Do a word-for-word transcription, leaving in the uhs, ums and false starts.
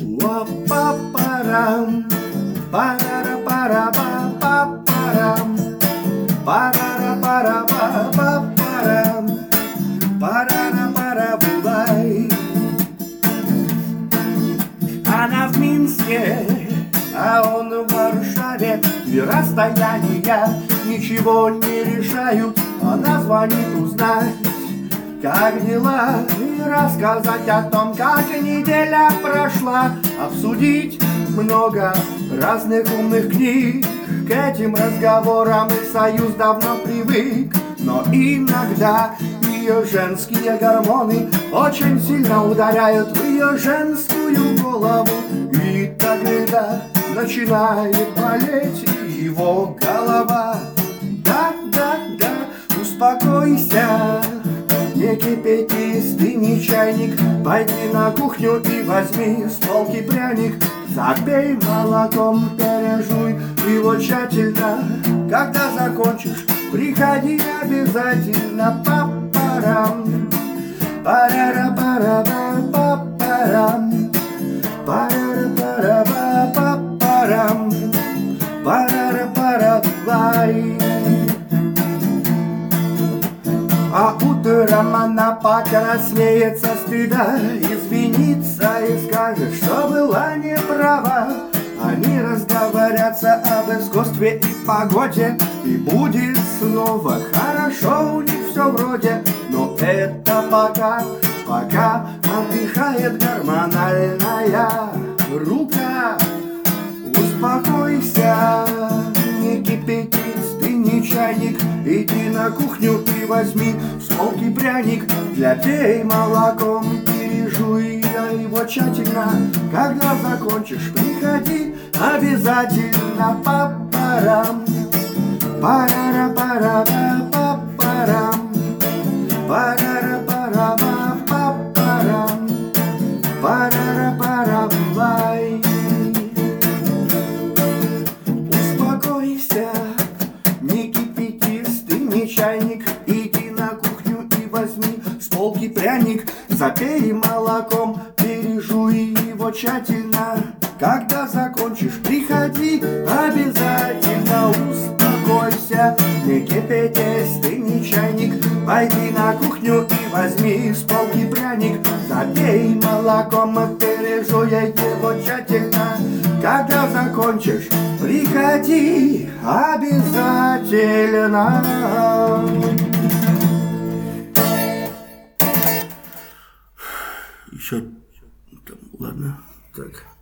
Уа-па-парам, парара-пара-па-па-парам, парара-пара-па-па-парам, парара-пара-бу-бай. Она в Минске, а он в Варшаве. И расстояния ничего не решают. Она звонит узнать, как дела, и рассказать о том, как неделя прошла. Обсудить много разных умных книг. К этим разговорам и союз давно привык. Но иногда ее женские гормоны очень сильно ударяют в ее женскую голову. И тогда начинает болеть его голова. Да, да, да, успокойся, не кипятись, ты не чайник. Пойди на кухню и возьми с полки пряник. Запей молоком, пережуй его тщательно. Когда закончишь, приходи обязательно. Па-парам, парара-пара-па-парам, парара-пара-па-парам, парара-пара-бай. А утром она покраснеет со стыда, извинится и скажет, что была неправа. Они разговорятся об искусстве и погоде, и будет снова хорошо у них все вроде. Но это пока, пока отдыхает гормональная рука. Успокойся, не кипятись, ты не чайник. Иди на кухню и возьми с полки пряник. Запей молоком, пережуй его тщательно. Когда закончишь, приходи обязательно. Па-парам, парара-пара-па-парам, парара-пара-па-парам, парара-пара-бай. Успокойся, не кипятись, ты не чайник. Иди на кухню и возьми с полки пряник. Запей молоком, пережуй его тщательно. Когда закончишь, приходи обязательно. Успокойся, не кипятись, ты не чайник. Пойди на кухню и возьми с полки пряник. Запей молоком, пережуй его тщательно. Когда закончишь, приходи обязательно. Еще там, ладно, так.